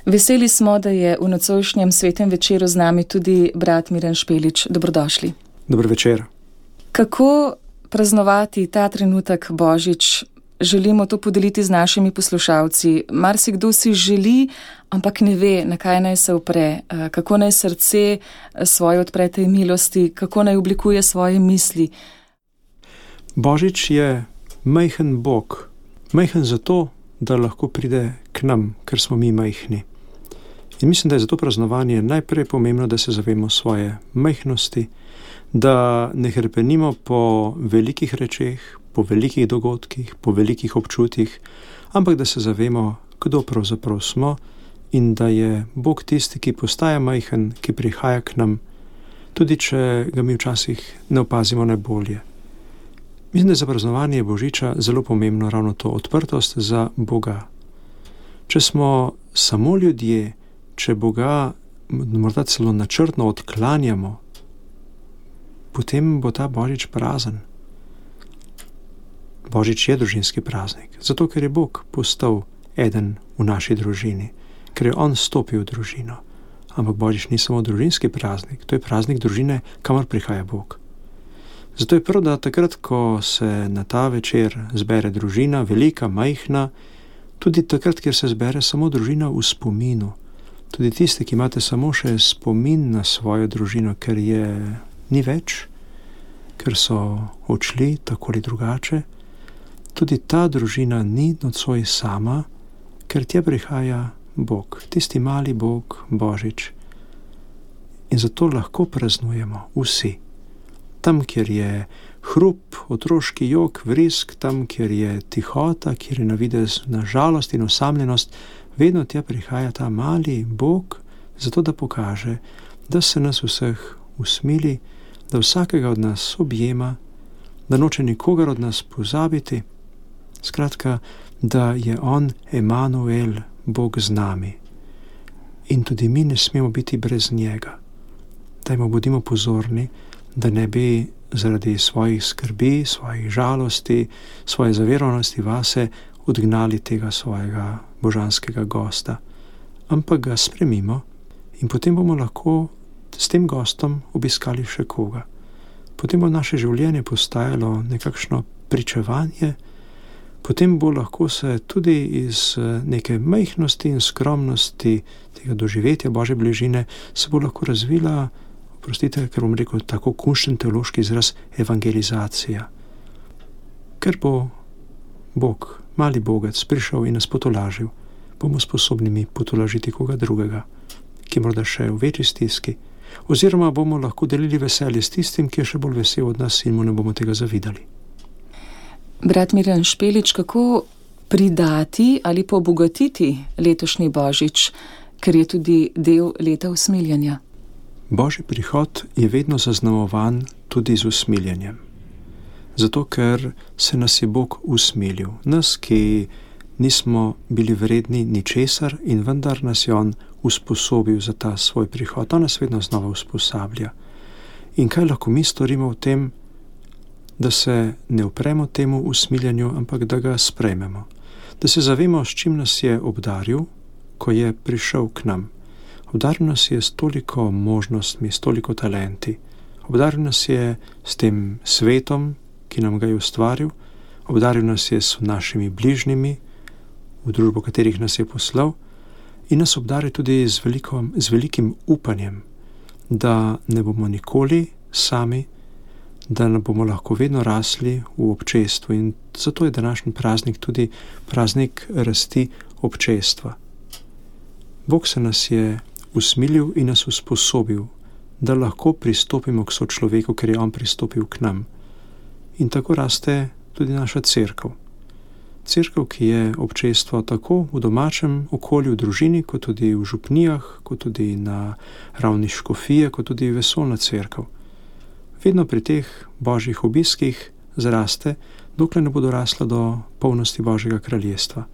Veseli smo, da je v nocojšnjem svetem večeru z nami tudi brat Miran Špelič. Dobrodošli. Dober večer. Kako praznovati ta trenutek Božič? Želimo to podeliti z našimi poslušalci. Marsikdo si želi, ampak ne ve, na kaj naj se opre, kako naj srce svoje odpre tej milosti, kako naj oblikuje svoje misli. Božič je majhen Bog. Majhen zato, da lahko pride k nam, ker smo mi majhni. In mislim, da je zato praznovanje najprej pomembno, da se zavemo svoje majhnosti, da ne hrepenimo po velikih rečeh, po velikih dogodkih, po velikih občutjih, ampak da se zavemo, kdo pravzaprav smo in da je Bog tisti, ki postaja majhen, ki prihaja k nam, tudi če ga mi včasih ne opazimo najbolje. Mislim, da je za praznovanje Božiča zelo pomembno ravno to odprtost za Boga. Če smo samo ljudje, če Boga morda celo načrtno odklanjamo, potem bo ta Božič prazen. Božič je družinski praznik, zato ker je Bog postal eden v naši družini, ker je On stopil v družino. Ampak Božič ni samo družinski praznik, to je praznik družine, kamor prihaja Bog. Zato je prav, da takrat, ko se na ta večer zbere družina, velika, majhna, tudi takrat, kjer se zbere samo družina v spominu, tudi tisti, ki imate samo še spomin na svojo družino, ker je ni več, ker so odšli tako ali drugače, tudi ta družina ni nocoj sama, ker tja prihaja Bog, tisti mali Bog, Božič. In zato lahko praznujemo vsi. Tam, kjer je hrup, otroški jok, vrisk, tam, kjer je tihota, kjer je na videz na žalost in osamljenost, vedno tja prihaja ta mali Bog, zato da pokaže, da se nas vseh usmili, da vsakega od nas objema, da noče nikogar od nas pozabiti, skratka, da je On Emanuel, Bog z nami. In tudi mi ne smemo biti brez njega. Dajmo, bodimo pozorni, da ne bi zaradi svojih skrbi, svojih žalosti, svoje zaverovanosti vase odgnali tega svojega božanskega gosta, ampak ga spremimo in potem bomo lahko s tem gostom obiskali še koga. Potem bo naše življenje postajalo nekakšno pričevanje, potem bo lahko se tudi iz neke majhnosti in skromnosti tega doživetja Božje bližine se bo lahko razvila, oprostite, ker bom rekel tako kunšten teološki izraz, evangelizacija. Ker bo Bog, mali Bogec, prišel in nas potolažil, bomo sposobni mi potolažiti koga drugega, ki morda še v večji stiski, oziroma bomo lahko delili veselje s tistim, ki je še bolj vesel od nas in mu ne bomo tega zavidali. Brat Miran Špelič, kako pridati ali pa obogatiti letošnji Božič, ker je tudi del leta usmiljenja? Božji prihod je vedno zaznamovan tudi z usmiljenjem. Zato, ker se nas je Bog usmilil. Nas, ki nismo bili vredni ničesar in vendar nas je On usposobil za ta svoj prihod. On nas vedno znova usposablja. In kaj lahko mi storimo v tem, da se ne upremo temu usmiljenju, ampak da ga sprejmemo. Da se zavemo, s čim nas je obdaril, ko je prišel k nam. Obdaril nas je s toliko možnostmi, s toliko talenti. Obdaril nas je s tem svetom, ki nam ga je ustvaril. Obdaril nas je s našimi bližnjimi, v družbo katerih nas je poslal. In nas obdaril tudi z velikim upanjem, da ne bomo nikoli sami, da ne bomo lahko vedno rasli v občestvu. In zato je današnji praznik tudi praznik rasti občestva. Bog se nas je usmilil in nas usposobil, da lahko pristopimo k sočloveku, ker je On pristopil k nam. In tako raste tudi naša cerkev. Cerkev, ki je občestvo tako v domačem okolju, v družini, kot tudi v župnijah, kot tudi na ravni škofije, kot tudi vesoljna cerkev. Vedno pri teh božjih obiskih zraste, dokler ne bo dorasla do polnosti Božjega kraljestva.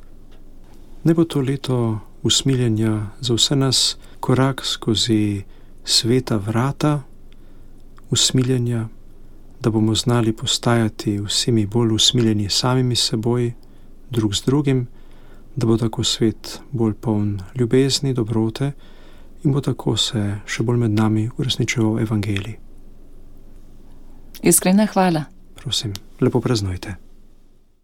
Ne bo to leto usmiljenja za vse nas korak skozi sveta vrata usmiljenja, da bomo znali postajati vsi mi bolj usmiljeni samimi seboj, drug z drugim, da bo tako svet bolj poln ljubezni, dobrote in bo tako se še bolj med nami uresničeval evangelij. Iskrena hvala. Prosim, lepo praznujte.